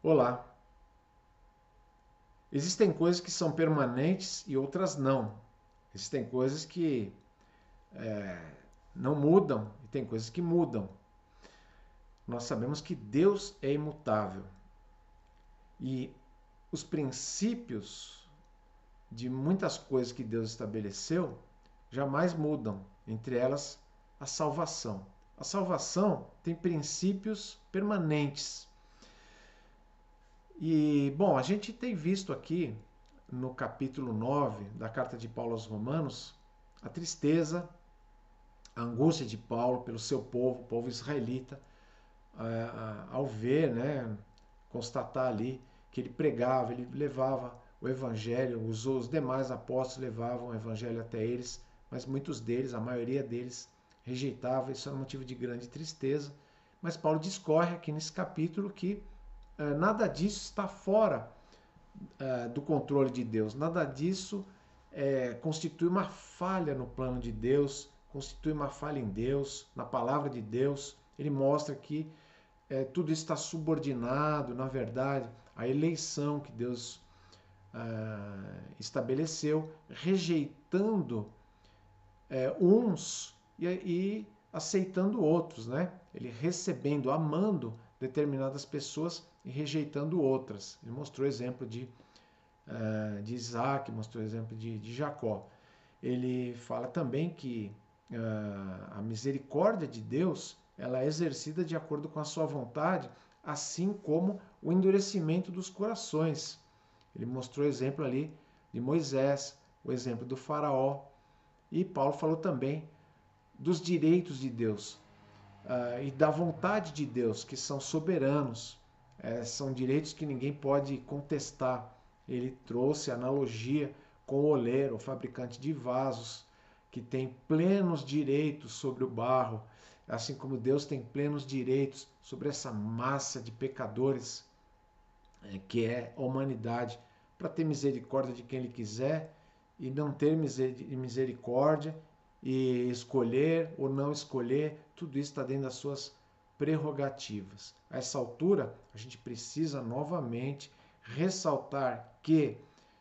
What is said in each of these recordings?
Olá. Existem coisas que são permanentes e outras não. Existem coisas que não mudam e tem coisas que mudam. Nós sabemos que Deus é imutável e os princípios de muitas coisas que Deus estabeleceu jamais mudam, entre elas a salvação. A salvação tem princípios permanentes. E, bom, a gente tem visto aqui no capítulo 9 da carta de Paulo aos Romanos a tristeza, a angústia de Paulo pelo seu povo, o povo israelita, ao ver, né, constatar ali que ele pregava, ele levava o evangelho, os demais apóstolos levavam o evangelho até eles, mas muitos deles, a maioria deles, rejeitavam, isso era motivo de grande tristeza. Mas Paulo discorre aqui nesse capítulo que nada disso está fora do controle de Deus, nada disso constitui uma falha no plano de Deus, constitui uma falha em Deus, na palavra de Deus. Ele mostra que tudo isso está subordinado, na verdade, à eleição que Deus estabeleceu, rejeitando uns e aceitando outros, né? Ele recebendo, amando determinadas pessoas e rejeitando outras. Ele mostrou exemplo de Isaac, mostrou exemplo de Jacó. Ele fala também que a misericórdia de Deus ela é exercida de acordo com a sua vontade, assim como o endurecimento dos corações. Ele mostrou exemplo ali de Moisés, o exemplo do faraó. E Paulo falou também dos direitos de Deus e da vontade de Deus, que são soberanos. São direitos que ninguém pode contestar. Ele trouxe a analogia com o oleiro, o fabricante de vasos, que tem plenos direitos sobre o barro, assim como Deus tem plenos direitos sobre essa massa de pecadores que é a humanidade, para ter misericórdia de quem Ele quiser e não ter misericórdia e escolher ou não escolher, tudo isso está dentro das suas prerrogativas. A essa altura, a gente precisa novamente ressaltar que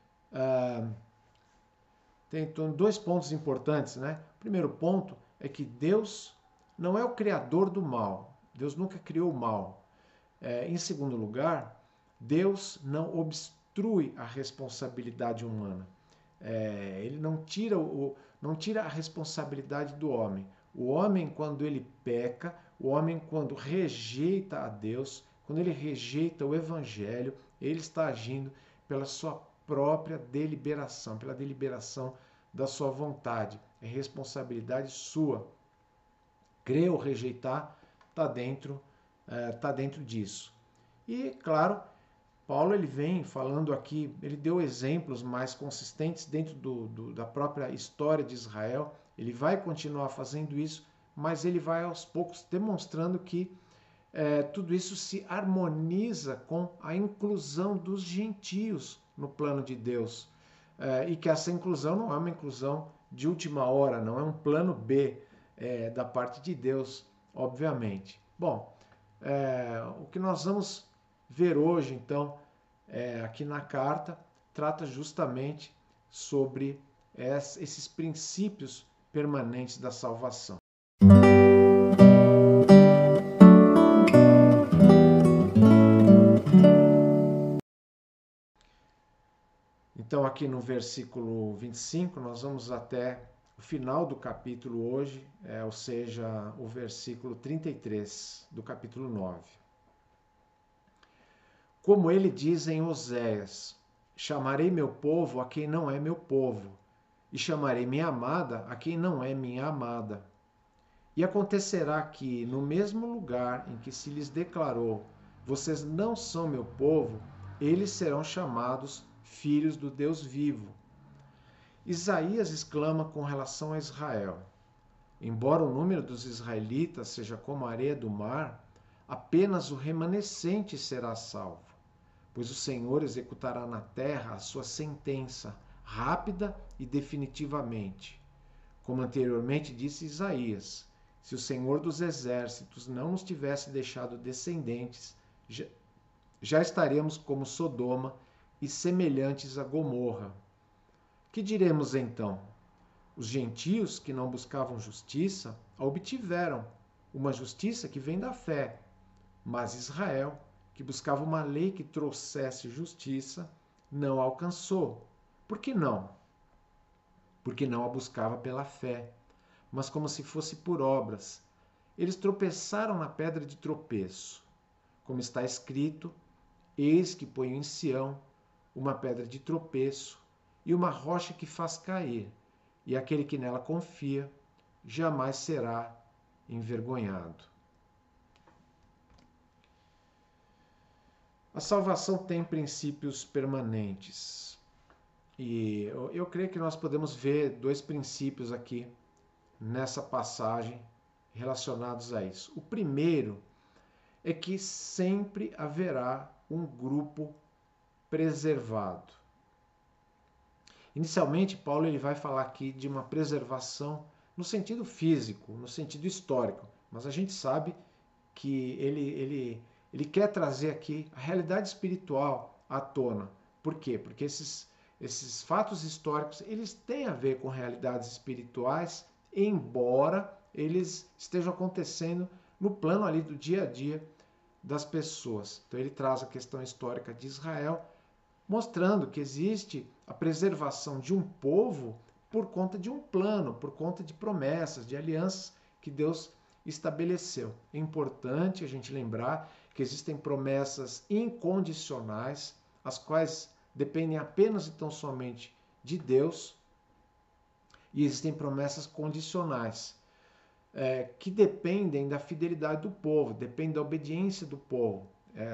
tem dois pontos importantes, né? O primeiro ponto é que Deus não é o criador do mal. Deus nunca criou o mal. Em segundo lugar, Deus não obstrui a responsabilidade humana. Ele não tira a responsabilidade do homem. O homem, quando ele peca, o homem, quando rejeita a Deus, quando ele rejeita o Evangelho, ele está agindo pela sua própria deliberação, pela deliberação da sua vontade. É responsabilidade sua. Crer ou rejeitar está dentro disso. E, claro, Paulo ele vem falando aqui, ele deu exemplos mais consistentes dentro da própria história de Israel. Ele vai continuar fazendo isso, mas ele vai aos poucos demonstrando que tudo isso se harmoniza com a inclusão dos gentios no plano de Deus. E que essa inclusão não é uma inclusão de última hora, não é um plano B da parte de Deus, obviamente. Bom, o que nós vamos ver hoje, então, aqui na carta, trata justamente sobre esses princípios permanentes da salvação. Então, aqui no versículo 25, nós vamos até o final do capítulo hoje, ou seja, o versículo 33 do capítulo 9. Como ele diz em Oséias: chamarei meu povo a quem não é meu povo, e chamarei minha amada a quem não é minha amada. E acontecerá que, no mesmo lugar em que se lhes declarou: vocês não são meu povo, eles serão chamados filhos do Deus vivo. Isaías exclama com relação a Israel: embora o número dos israelitas seja como a areia do mar, apenas o remanescente será salvo, pois o Senhor executará na terra a sua sentença, rápida e definitivamente. Como anteriormente disse Isaías: se o Senhor dos exércitos não nos tivesse deixado descendentes, já estaríamos como Sodoma e semelhantes a Gomorra. Que diremos então? Os gentios que não buscavam justiça a obtiveram, uma justiça que vem da fé. Mas Israel, que buscava uma lei que trouxesse justiça, não a alcançou. Por que não? Porque não a buscava pela fé, mas como se fosse por obras. Eles tropeçaram na pedra de tropeço. Como está escrito, eis que ponho em Sião uma pedra de tropeço e uma rocha que faz cair, e aquele que nela confia jamais será envergonhado. A salvação tem princípios permanentes. E eu creio que nós podemos ver dois princípios aqui nessa passagem relacionados a isso. O primeiro é que sempre haverá um grupo preservado. Inicialmente, Paulo ele vai falar aqui de uma preservação no sentido físico, no sentido histórico, mas a gente sabe que ele quer trazer aqui a realidade espiritual à tona. Por quê? Porque esses fatos históricos eles têm a ver com realidades espirituais, embora eles estejam acontecendo no plano ali do dia a dia das pessoas. Então ele traz a questão histórica de Israel, mostrando que existe a preservação de um povo por conta de um plano, por conta de promessas, de alianças que Deus estabeleceu. É importante a gente lembrar que existem promessas incondicionais, as quais dependem apenas e tão somente de Deus, e existem promessas condicionais, que dependem da fidelidade do povo, dependem da obediência do povo.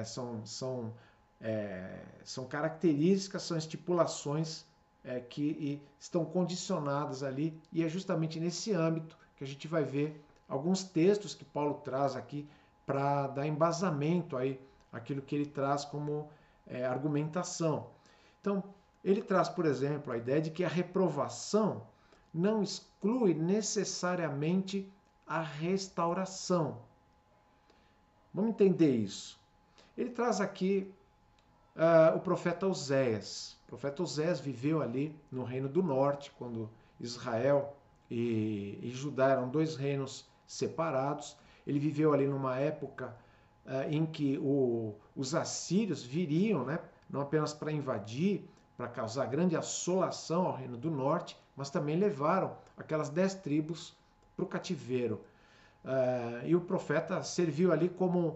São características, são estipulações que estão condicionadas ali, e é justamente nesse âmbito que a gente vai ver alguns textos que Paulo traz aqui para dar embasamento aí aquilo que ele traz como argumentação. Então, ele traz, por exemplo, a ideia de que a reprovação não exclui necessariamente a restauração. Vamos entender isso. Ele traz aqui o profeta Oséias. O profeta Oséias viveu ali no Reino do Norte, quando Israel e Judá eram dois reinos separados. Ele viveu ali numa época em que os assírios viriam, né, não apenas para invadir, para causar grande assolação ao Reino do Norte, mas também levaram aquelas 10 tribos para o cativeiro. E o profeta serviu ali como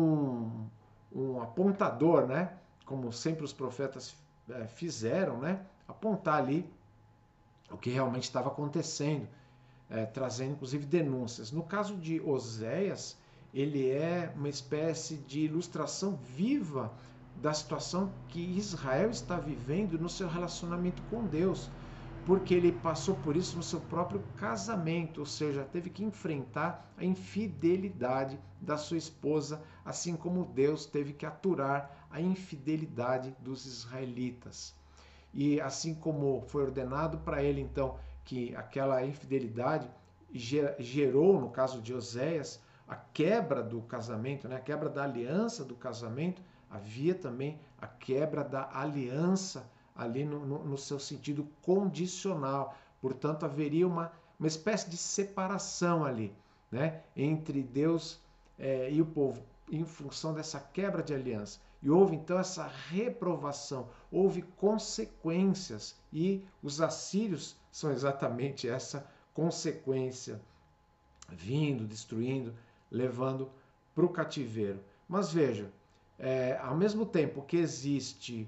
um apontador, né? Como sempre os profetas fizeram, né? Apontar ali o que realmente estava acontecendo, trazendo inclusive denúncias. No caso de Oséias, ele é uma espécie de ilustração viva da situação que Israel está vivendo no seu relacionamento com Deus, porque ele passou por isso no seu próprio casamento, ou seja, teve que enfrentar a infidelidade da sua esposa, assim como Deus teve que aturar a infidelidade dos israelitas. E assim como foi ordenado para ele, então, que aquela infidelidade gerou, no caso de Oséias, a quebra do casamento, né? A quebra da aliança do casamento, havia também a quebra da aliança ali no seu sentido condicional. Portanto, haveria uma espécie de separação ali, né, entre Deus e o povo, em função dessa quebra de aliança. E houve então essa reprovação, houve consequências, e os assírios são exatamente essa consequência, vindo, destruindo, levando para o cativeiro. Mas veja, ao mesmo tempo que existe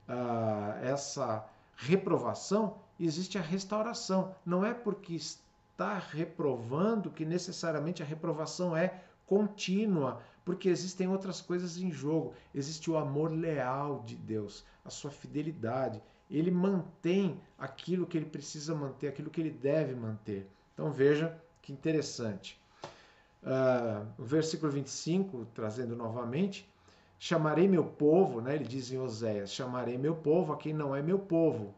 essa reprovação, existe a restauração. Não é porque está reprovando que necessariamente a reprovação é contínua, porque existem outras coisas em jogo. Existe o amor leal de Deus, a sua fidelidade. Ele mantém aquilo que ele precisa manter, aquilo que ele deve manter. Então veja que interessante. O versículo 25, trazendo novamente, chamarei meu povo, né, ele diz em Oséias, chamarei meu povo a quem não é meu povo,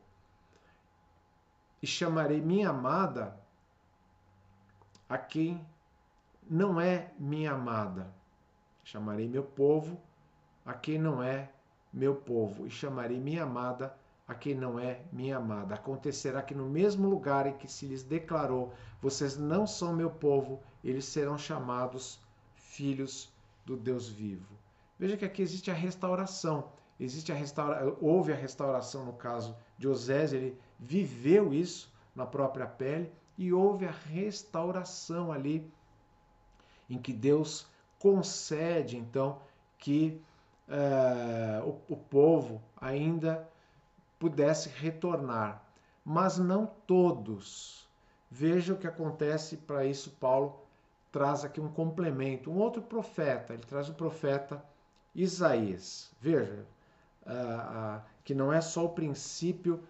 e chamarei minha amada a quem não é minha amada. Chamarei meu povo a quem não é meu povo, e chamarei minha amada a quem não é minha amada. Acontecerá que no mesmo lugar em que se lhes declarou, vocês não são meu povo, eles serão chamados filhos do Deus vivo. Veja que aqui existe a restauração. Houve a restauração no caso de Osés, ele viveu isso na própria pele, e houve a restauração ali, em que Deus concede, então, que o povo ainda pudesse retornar. Mas não todos. Veja o que acontece. Para isso, Paulo traz aqui um complemento. Um outro profeta, ele traz o profeta Isaías. Veja, que não é só o princípio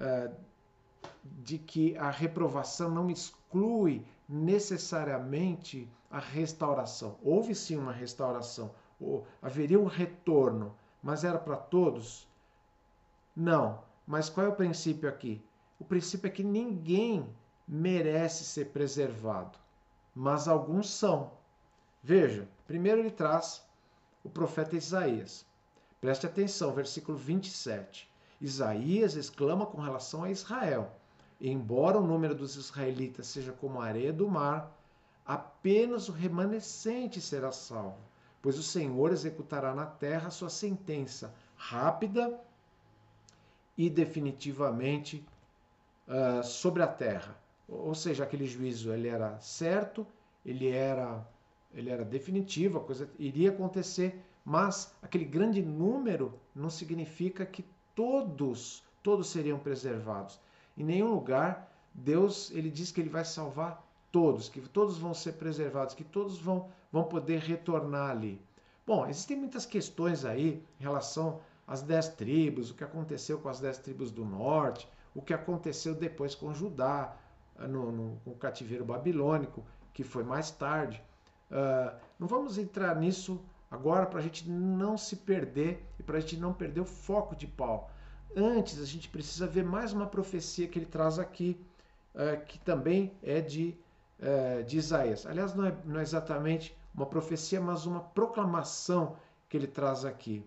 de que a reprovação não exclui necessariamente a restauração. Houve sim uma restauração, haveria um retorno, mas era para todos? Não. Mas qual é o princípio aqui? O princípio é que ninguém merece ser preservado, mas alguns são. Veja, primeiro ele traz o profeta Isaías. Preste atenção, versículo 27. Isaías exclama com relação a Israel: embora o número dos israelitas seja como a areia do mar, apenas o remanescente será salvo, pois o Senhor executará na terra sua sentença rápida e definitivamente sobre a terra. Ou seja, aquele juízo ele era certo, ele era definitivo, a coisa iria acontecer, mas aquele grande número não significa que todos seriam preservados. Em nenhum lugar Deus ele diz que ele vai salvar todos, que todos vão ser preservados, que todos vão poder retornar ali. Bom, existem muitas questões aí em relação às 10 tribos, o que aconteceu com as 10 tribos do norte, o que aconteceu depois com Judá, no cativeiro babilônico, que foi mais tarde. Não vamos entrar nisso agora para a gente não se perder e para a gente não perder o foco de Paulo. Antes, a gente precisa ver mais uma profecia que ele traz aqui, que também é de Isaías. Aliás, não é exatamente uma profecia, mas uma proclamação que ele traz aqui.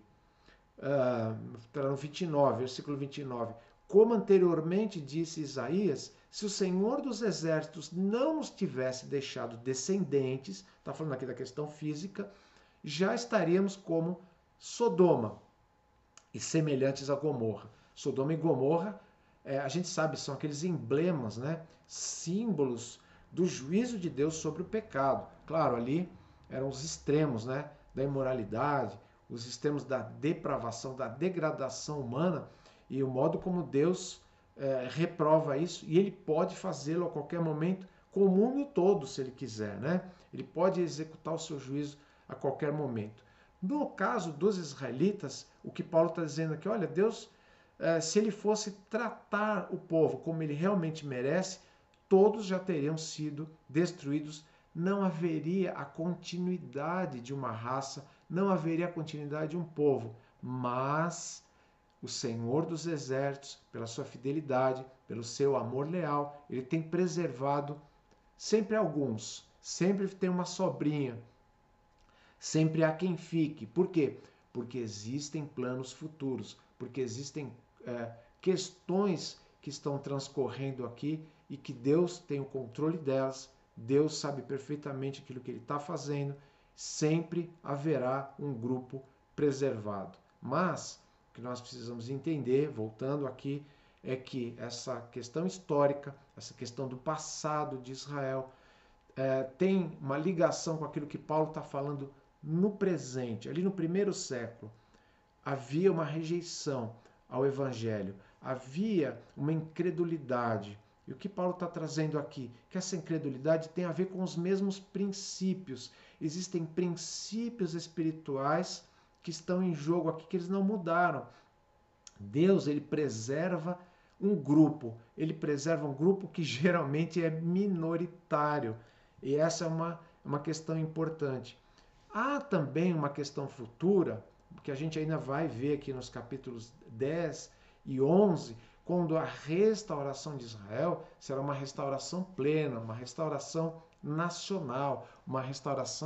No 29, versículo 29. Como anteriormente disse Isaías, se o Senhor dos Exércitos não nos tivesse deixado descendentes, está falando aqui da questão física, já estaríamos como Sodoma e semelhantes a Gomorra. Sodoma e Gomorra, a gente sabe, são aqueles emblemas, né? Símbolos do juízo de Deus sobre o pecado. Claro, ali eram os extremos, né? Da imoralidade, os extremos da depravação, da degradação humana, e o modo como Deus reprova isso, e ele pode fazê-lo a qualquer momento com o mundo todo, se ele quiser, né? Ele pode executar o seu juízo a qualquer momento. No caso dos israelitas, o que Paulo está dizendo aqui, olha, Deus, se ele fosse tratar o povo como ele realmente merece, todos já teriam sido destruídos, não haveria a continuidade de uma raça, não haveria a continuidade de um povo, mas o Senhor dos Exércitos, pela sua fidelidade, pelo seu amor leal, ele tem preservado sempre alguns, sempre tem uma sobrinha, sempre há quem fique. Por quê? Porque existem planos futuros, porque existem questões que estão transcorrendo aqui e que Deus tem o controle delas, Deus sabe perfeitamente aquilo que ele está fazendo, sempre haverá um grupo preservado. Mas o que nós precisamos entender, voltando aqui, é que essa questão histórica, essa questão do passado de Israel, tem uma ligação com aquilo que Paulo está falando no presente. Ali no primeiro século, havia uma rejeição ao Evangelho, havia uma incredulidade. E o que Paulo está trazendo aqui? Que essa incredulidade tem a ver com os mesmos princípios. Existem princípios espirituais que estão em jogo aqui, que eles não mudaram. Deus, ele preserva um grupo. Ele preserva um grupo que geralmente é minoritário. E essa é uma questão importante. Há também uma questão futura, que a gente ainda vai ver aqui nos capítulos 10 e 11, quando a restauração de Israel será uma restauração plena, uma restauração nacional, uma restauração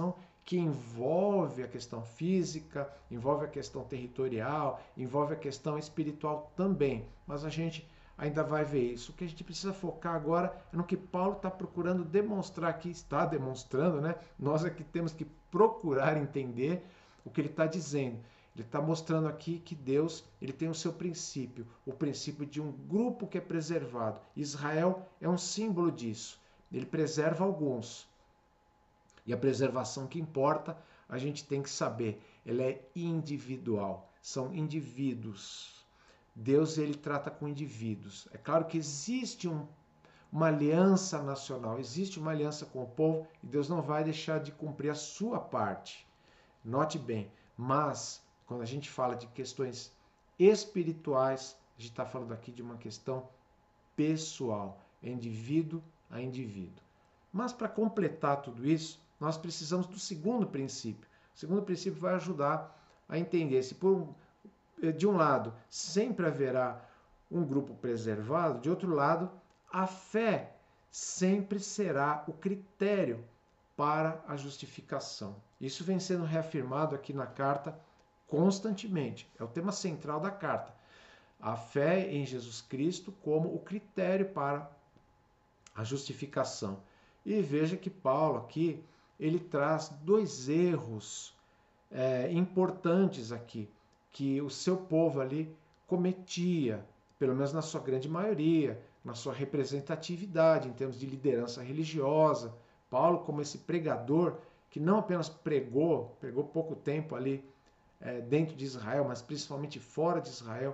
que envolve a questão física, envolve a questão territorial, envolve a questão espiritual também. Mas a gente ainda vai ver isso. O que a gente precisa focar agora é no que Paulo está procurando demonstrar aqui, está demonstrando, né? Nós é que temos que procurar entender o que ele está dizendo. Ele está mostrando aqui que Deus ele tem o seu princípio, o princípio de um grupo que é preservado. Israel é um símbolo disso. Ele preserva alguns. E a preservação que importa, a gente tem que saber, ela é individual. São indivíduos. Deus ele trata com indivíduos. É claro que existe uma aliança nacional, existe uma aliança com o povo e Deus não vai deixar de cumprir a sua parte. Note bem, mas quando a gente fala de questões espirituais, a gente está falando aqui de uma questão pessoal, indivíduo a indivíduo. Mas para completar tudo isso, nós precisamos do segundo princípio. O segundo princípio vai ajudar a entender se de um lado sempre haverá um grupo preservado, de outro lado a fé sempre será o critério para a justificação. Isso vem sendo reafirmado aqui na carta constantemente. É o tema central da carta. A fé em Jesus Cristo como o critério para a justificação. E veja que Paulo aqui, ele traz dois erros importantes aqui, que o seu povo ali cometia, pelo menos na sua grande maioria, na sua representatividade, em termos de liderança religiosa. Paulo, como esse pregador, que não apenas pregou pouco tempo ali dentro de Israel, mas principalmente fora de Israel,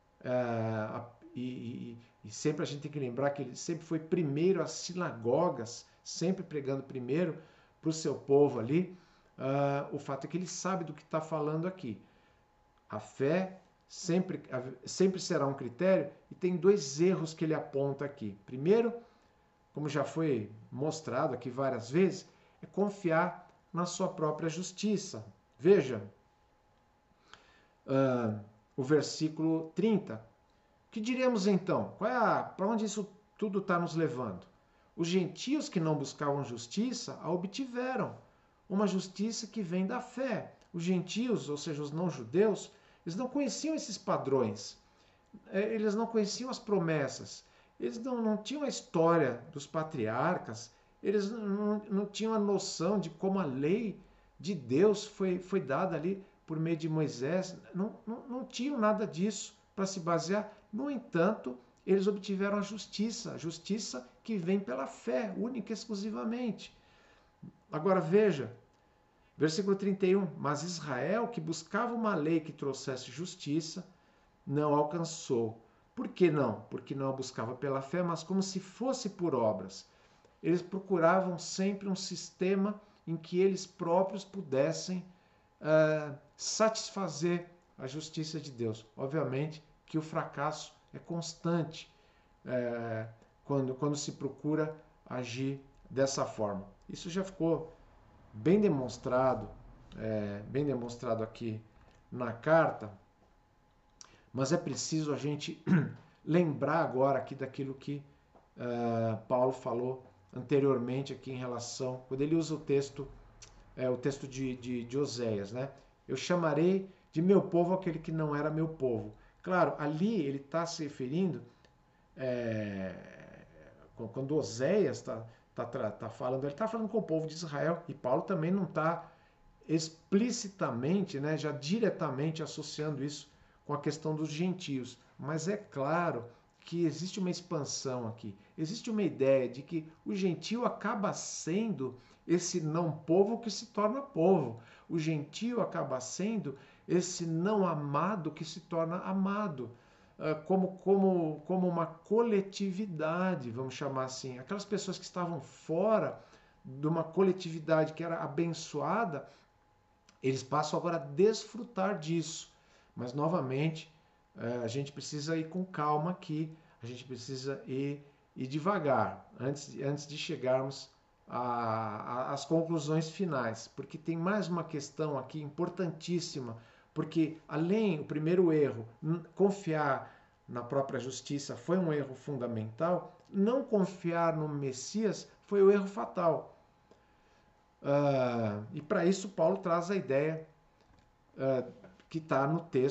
e sempre a gente tem que lembrar que ele sempre foi primeiro às sinagogas, sempre pregando primeiro para o seu povo ali. O fato é que ele sabe do que está falando aqui. A fé sempre será um critério e tem dois erros que ele aponta aqui. Primeiro, como já foi mostrado aqui várias vezes, é confiar na sua própria justiça. Veja o versículo 30. Que diremos então? Para onde isso tudo está nos levando? Os gentios que não buscavam justiça a obtiveram, uma justiça que vem da fé. Os gentios, ou seja, os não-judeus, eles não conheciam esses padrões, eles não conheciam as promessas, eles não tinham a história dos patriarcas, eles não tinham a noção de como a lei de Deus foi dada ali por meio de Moisés, não tinham nada disso para se basear. No entanto, eles obtiveram a justiça que vem pela fé, única e exclusivamente. Agora veja, versículo 31, mas Israel, que buscava uma lei que trouxesse justiça, não alcançou. Por que não? Porque não a buscava pela fé, mas como se fosse por obras. Eles procuravam sempre um sistema em que eles próprios pudessem satisfazer a justiça de Deus. Obviamente que o fracasso é constante quando se procura agir dessa forma. Isso já ficou bem demonstrado aqui na carta, mas é preciso a gente lembrar agora aqui daquilo que Paulo falou anteriormente aqui em relação, quando ele usa o texto de Oséias, né? Eu chamarei de meu povo aquele que não era meu povo. Claro, ali ele está se referindo, quando Oséias está falando, ele está falando com o povo de Israel, e Paulo também não está explicitamente, né, já diretamente associando isso com a questão dos gentios. Mas é claro que existe uma expansão aqui, existe uma ideia de que o gentio acaba sendo esse não povo que se torna povo. O gentio acaba sendo esse não amado que se torna amado. Como uma coletividade, vamos chamar assim. Aquelas pessoas que estavam fora de uma coletividade que era abençoada, eles passam agora a desfrutar disso. Mas, novamente, a gente precisa ir com calma aqui, a gente precisa ir devagar, antes de chegarmos às conclusões finais, porque tem mais uma questão aqui importantíssima, porque o primeiro erro, confiar na própria justiça foi um erro fundamental, não confiar no Messias foi o erro fatal. E para isso Paulo traz a ideia que está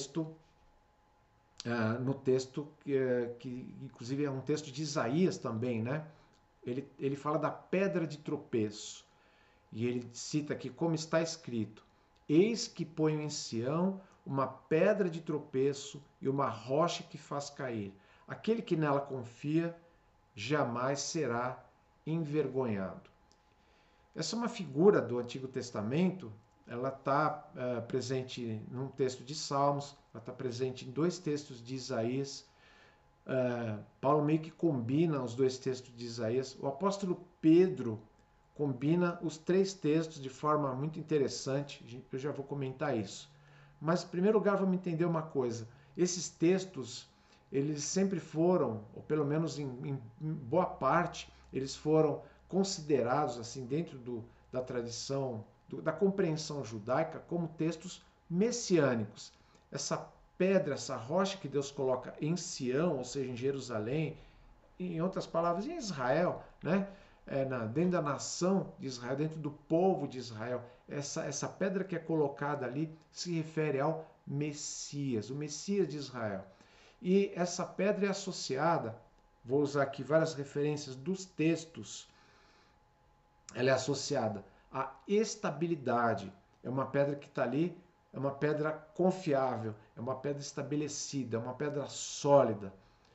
no texto que inclusive é um texto de Isaías também, né? Ele fala da pedra de tropeço. E ele cita aqui como está escrito: Eis que ponho em Sião uma pedra de tropeço e uma rocha que faz cair. Aquele que nela confia jamais será envergonhado. Essa é uma figura do Antigo Testamento, ela está presente num texto de Salmos, ela está presente em dois textos de Isaías. Paulo meio que combina os dois textos de Isaías. O apóstolo Pedro combina os três textos de forma muito interessante. Eu já vou comentar isso. Mas, em primeiro lugar, vamos entender uma coisa. Esses textos, eles sempre foram, ou pelo menos em boa parte, eles foram considerados, assim, dentro da tradição, da compreensão judaica, como textos messiânicos. Essa pedra, essa rocha que Deus coloca em Sião, ou seja, em Jerusalém, em outras palavras, em Israel, né? Dentro da nação de Israel, dentro do povo de Israel, essa pedra que é colocada ali se refere ao Messias, o Messias de Israel. E essa pedra é associada, vou usar aqui várias referências dos textos, ela é associada à estabilidade. É uma pedra que está ali, é uma pedra confiável, é uma pedra estabelecida, é uma pedra sólida.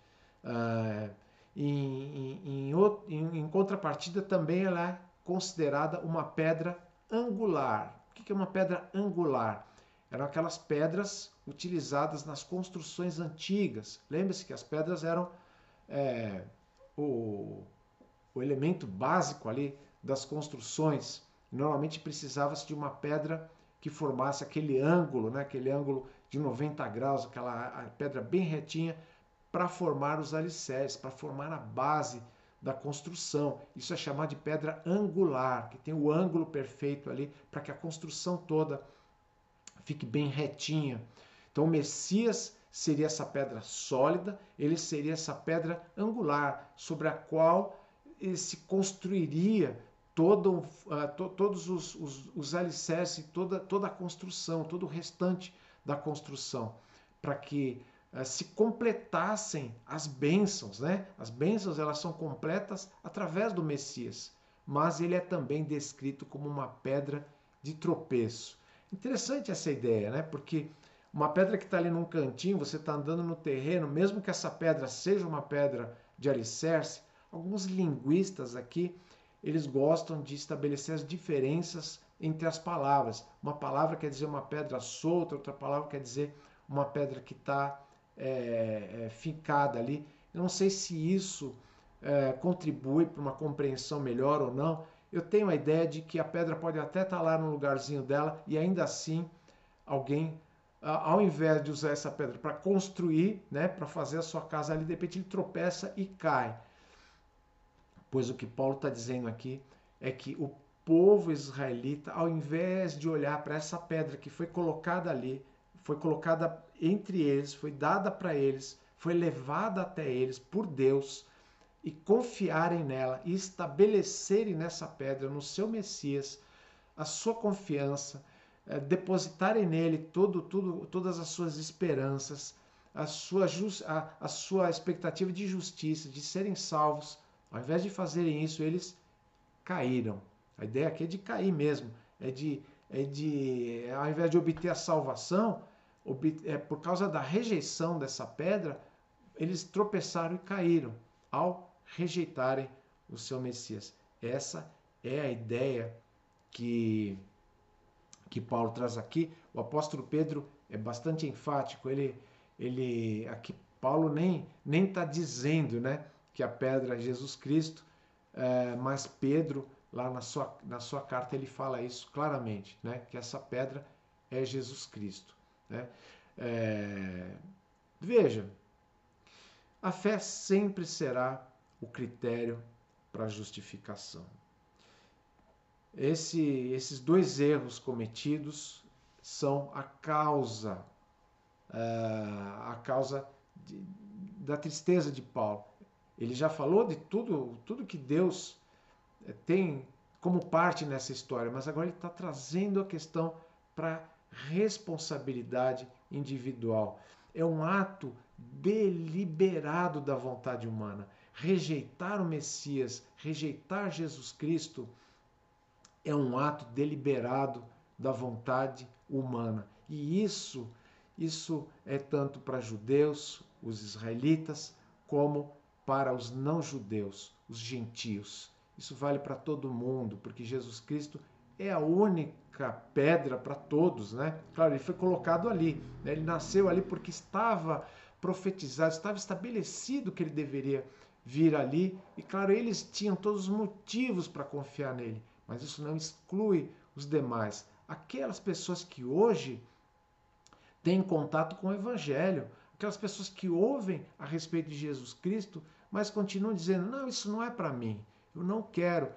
Em contrapartida, também ela é considerada uma pedra angular. O que é uma pedra angular? Eram aquelas pedras utilizadas nas construções antigas. Lembre-se que as pedras eram o, o elemento básico ali das construções. Normalmente precisava-se de uma pedra que formasse aquele ângulo, né? Aquele ângulo de 90 graus, aquela pedra bem retinha, para formar os alicerces, para formar a base da construção. Isso é chamado de pedra angular, que tem o ângulo perfeito ali para que a construção toda fique bem retinha. Então o Messias seria essa pedra sólida, ele seria essa pedra angular sobre a qual se construiria todos os alicerces, toda a construção, todo o restante da construção, para que se completassem as bênçãos, né? As bênçãos elas são completas através do Messias, mas ele é também descrito como uma pedra de tropeço. Interessante essa ideia, né? Porque uma pedra que está ali num cantinho, você está andando no terreno, mesmo que essa pedra seja uma pedra de alicerce, alguns linguistas aqui, eles gostam de estabelecer as diferenças entre as palavras. Uma palavra quer dizer uma pedra solta, outra palavra quer dizer uma pedra que está fincada ali. Eu não sei se isso contribui para uma compreensão melhor ou não. Eu tenho a ideia de que a pedra pode até estar lá no lugarzinho dela e ainda assim alguém, ao invés de usar essa pedra para construir, né, para fazer a sua casa ali, de repente ele tropeça e cai. Pois o que Paulo está dizendo aqui é que o povo israelita, ao invés de olhar para essa pedra que foi colocada ali, foi colocada entre eles, foi dada para eles, foi levada até eles por Deus, e confiarem nela e estabelecerem nessa pedra, no seu Messias, a sua confiança, depositarem nele todas as suas esperanças, a sua expectativa de justiça, de serem salvos. Ao invés de fazerem isso, eles caíram. A ideia aqui é de cair mesmo, ao invés de obter a salvação, por causa da rejeição dessa pedra, eles tropeçaram e caíram ao rejeitarem o seu Messias. Essa é a ideia que Paulo traz aqui. O apóstolo Pedro é bastante enfático. Aqui Paulo nem está dizendo, né, que a pedra é Jesus Cristo, mas Pedro lá na sua carta ele fala isso claramente, né, que essa pedra é Jesus Cristo, né? Veja, a fé sempre será o critério para a justificação. Esses dois erros cometidos são a causa da tristeza de Paulo. Ele já falou de tudo que Deus tem como parte nessa história, mas agora ele está trazendo a questão para responsabilidade individual. É um ato deliberado da vontade humana. Rejeitar o Messias, rejeitar Jesus Cristo, é um ato deliberado da vontade humana. E isso é tanto para judeus, os israelitas, como para os não-judeus, os gentios. Isso vale para todo mundo, porque Jesus Cristo é a única pedra para todos, né? Claro, ele foi colocado ali, né? Ele nasceu ali porque estava profetizado, estava estabelecido que ele deveria vir ali, e claro, eles tinham todos os motivos para confiar nele, mas isso não exclui os demais. Aquelas pessoas que hoje têm contato com o Evangelho, aquelas pessoas que ouvem a respeito de Jesus Cristo, mas continuam dizendo, não, isso não é para mim, eu não quero,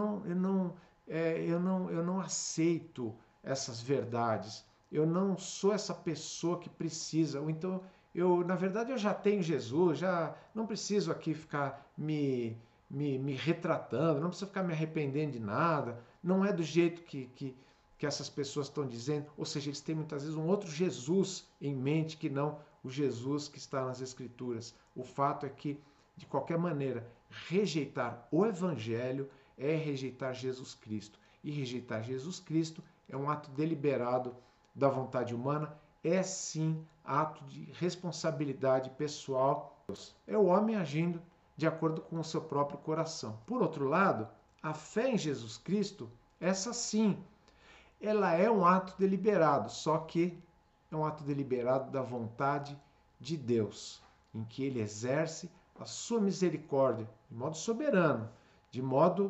eu não aceito essas verdades, eu não sou essa pessoa que precisa, ou então na verdade eu já tenho Jesus, já não preciso aqui ficar me retratando, não preciso ficar me arrependendo de nada, não é do jeito que essas pessoas estão dizendo, ou seja, eles têm muitas vezes um outro Jesus em mente que não o Jesus que está nas Escrituras. O fato é que, de qualquer maneira, rejeitar o Evangelho é rejeitar Jesus Cristo. E rejeitar Jesus Cristo é um ato deliberado da vontade humana, é sim ato de responsabilidade pessoal. É o homem agindo de acordo com o seu próprio coração. Por outro lado, a fé em Jesus Cristo, essa sim, ela é um ato deliberado, só que é um ato deliberado da vontade de Deus, em que ele exerce a sua misericórdia de modo soberano, de modo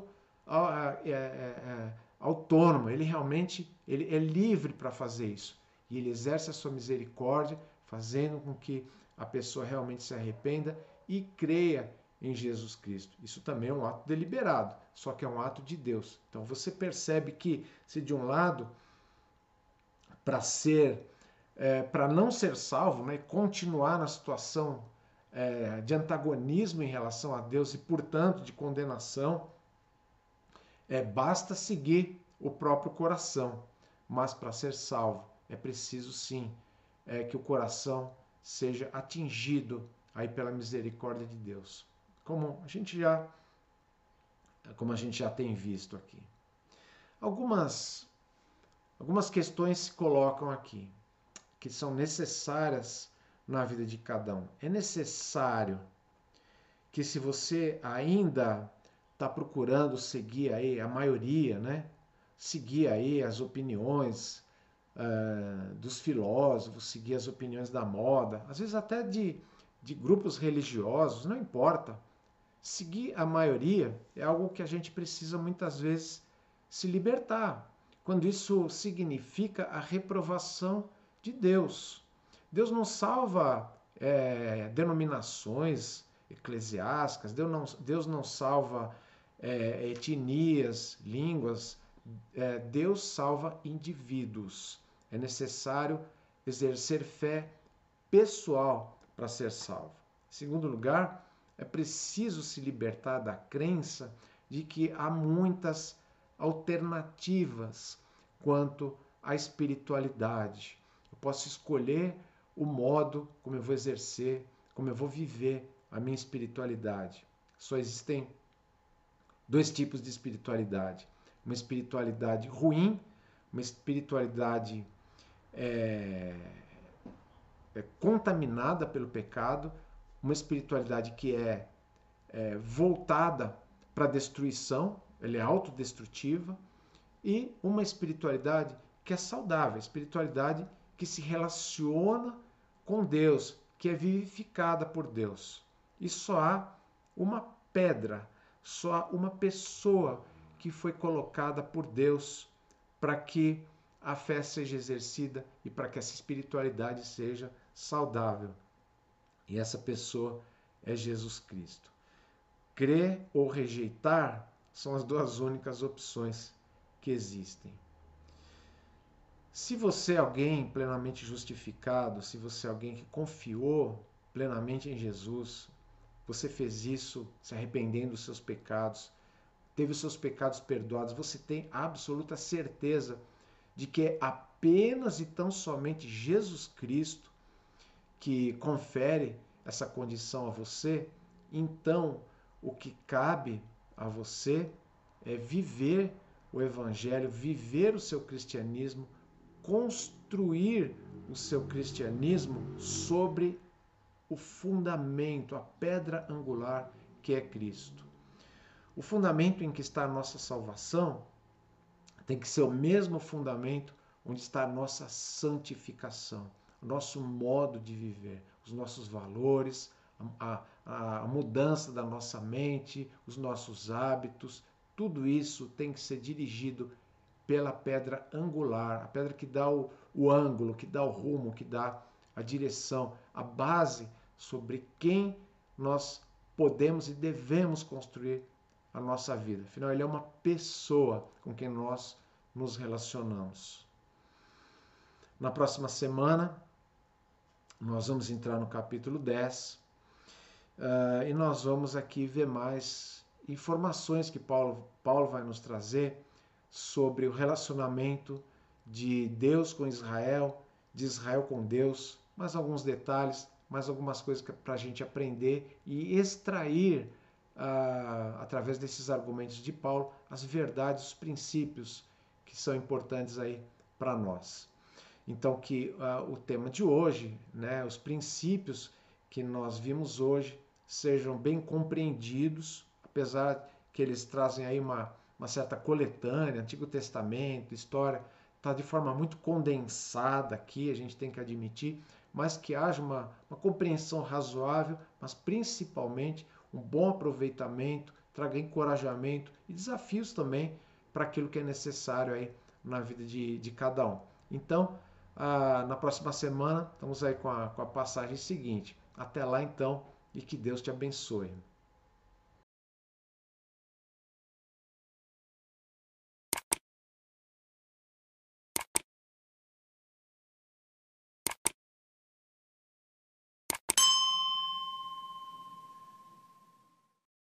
autônomo. Ele realmente ele é livre para fazer isso. E ele exerce a sua misericórdia, fazendo com que a pessoa realmente se arrependa e creia em Jesus Cristo. Isso também é um ato deliberado, só que é um ato de Deus. Então você percebe que, se de um lado, para não ser salvo, né, continuar na situação de antagonismo em relação a Deus e, portanto, de condenação, basta seguir o próprio coração. Mas para ser salvo, é preciso sim que o coração seja atingido aí pela misericórdia de Deus. Como a gente já tem visto aqui. Algumas questões se colocam aqui, que são necessárias na vida de cada um. É necessário que, se você ainda está procurando seguir aí a maioria, né? Seguir aí as opiniões dos filósofos, seguir as opiniões da moda, às vezes até de grupos religiosos, não importa. Seguir a maioria é algo que a gente precisa muitas vezes se libertar, quando isso significa a reprovação de Deus. Deus não salva denominações eclesiásticas, Deus não salva etnias, línguas, Deus salva indivíduos. É necessário exercer fé pessoal para ser salvo. Em segundo lugar, é preciso se libertar da crença de que há muitas alternativas quanto à espiritualidade. Eu posso escolher o modo como eu vou exercer, como eu vou viver a minha espiritualidade. Só existem dois tipos de espiritualidade. Uma espiritualidade ruim, uma espiritualidade contaminada pelo pecado, uma espiritualidade que é voltada para a destruição, ela é autodestrutiva, e uma espiritualidade que é saudável, a espiritualidade que se relaciona com Deus, que é vivificada por Deus. E só há uma pedra, só há uma pessoa que foi colocada por Deus para que a fé seja exercida e para que essa espiritualidade seja saudável. E essa pessoa é Jesus Cristo. Crer ou rejeitar são as duas únicas opções que existem. Se você é alguém plenamente justificado, se você é alguém que confiou plenamente em Jesus, você fez isso se arrependendo dos seus pecados, teve os seus pecados perdoados, você tem absoluta certeza de que é apenas e tão somente Jesus Cristo que confere essa condição a você, então o que cabe a você é viver o Evangelho, viver o seu cristianismo, construir o seu cristianismo sobre o fundamento, a pedra angular que é Cristo. O fundamento em que está a nossa salvação tem que ser o mesmo fundamento onde está a nossa santificação, o nosso modo de viver, os nossos valores, a mudança da nossa mente, os nossos hábitos, tudo isso tem que ser dirigido pela pedra angular, a pedra que dá o ângulo, que dá o rumo, que dá a direção, a base sobre quem nós podemos e devemos construir a nossa vida. Afinal, ele é uma pessoa com quem nós nos relacionamos. Na próxima semana, nós vamos entrar no capítulo 10 e nós vamos aqui ver mais informações que Paulo vai nos trazer sobre o relacionamento de Deus com Israel, de Israel com Deus, mais alguns detalhes, mais algumas coisas para a gente aprender e extrair, através desses argumentos de Paulo, as verdades, os princípios que são importantes aí para nós. Então, que o tema de hoje, né, os princípios que nós vimos hoje, sejam bem compreendidos, apesar que eles trazem aí uma certa coletânea, Antigo Testamento, história, está de forma muito condensada aqui, a gente tem que admitir, mas que haja uma compreensão razoável, mas principalmente um bom aproveitamento, traga encorajamento e desafios também para aquilo que é necessário aí na vida de cada um. Então, na próxima semana, estamos aí com a passagem seguinte. Até lá então, e que Deus te abençoe.